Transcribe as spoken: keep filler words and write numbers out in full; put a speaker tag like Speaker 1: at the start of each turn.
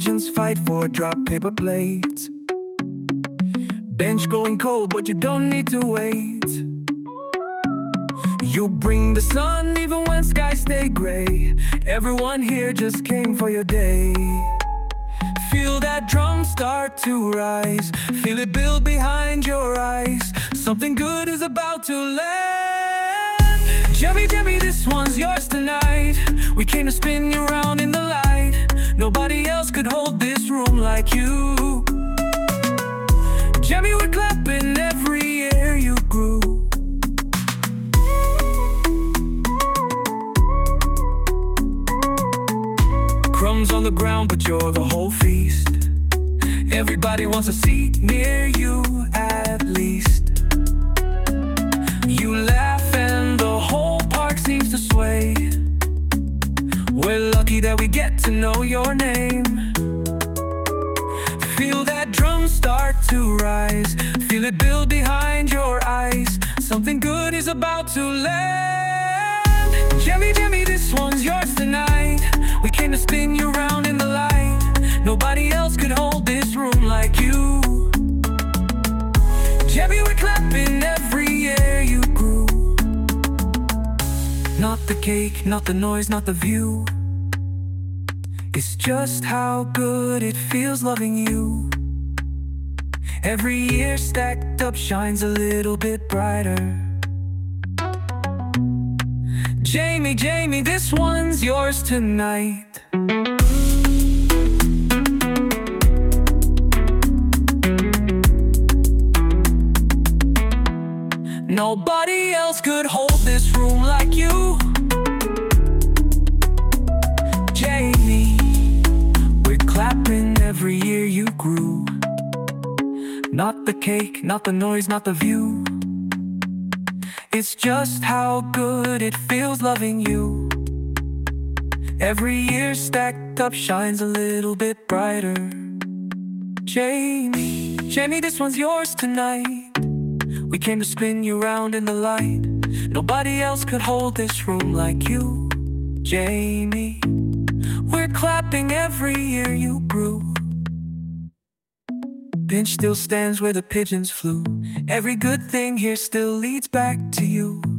Speaker 1: pigeons fight for drop paper plates. Bench going cold, but you don't need to wait. You bring the sun even when skies stay gray. Everyone here just came for your day. Feel that drum start to rise. Feel it build behind your eyes. Something good is about to land. Jimmy, Jimmy, this one's yours tonight. We came to spin you around in the light. Nobody else could hold this room like you. Jimmy, we're clapping every year you grew. Crumbs on the ground, but you're the whole feast. Everybody wants a seat near you at least. You laugh and the whole park seems to sway. We're lucky that we get to know your name. Feel that drum start to rise. Feel it build behind your eyes. Something good is about to land. Jimmy, Jimmy, this one's yours tonight. We came to spin you around in the light. Nobody else could hold this room like you. Jimmy, we're clapping every year you grew. Not the cake, not the noise, not the view. It's just how good it feels loving you. Every year stacked up shines a little bit brighter. Jamie, Jamie, this one's yours tonight. Nobody else could hold this room like you. Jamie, we're clapping every year you grew. Not the cake, not the noise, not the view. It's just how good it feels loving you. Every year stacked up shines a little bit brighter. Jamie, Jamie, this one's yours tonight. We came to spin you round in the light. Nobody else could hold this room like you. Jamie, we're clapping every year you grew. Bench still stands where the pigeons flew. Every good thing here still leads back to you.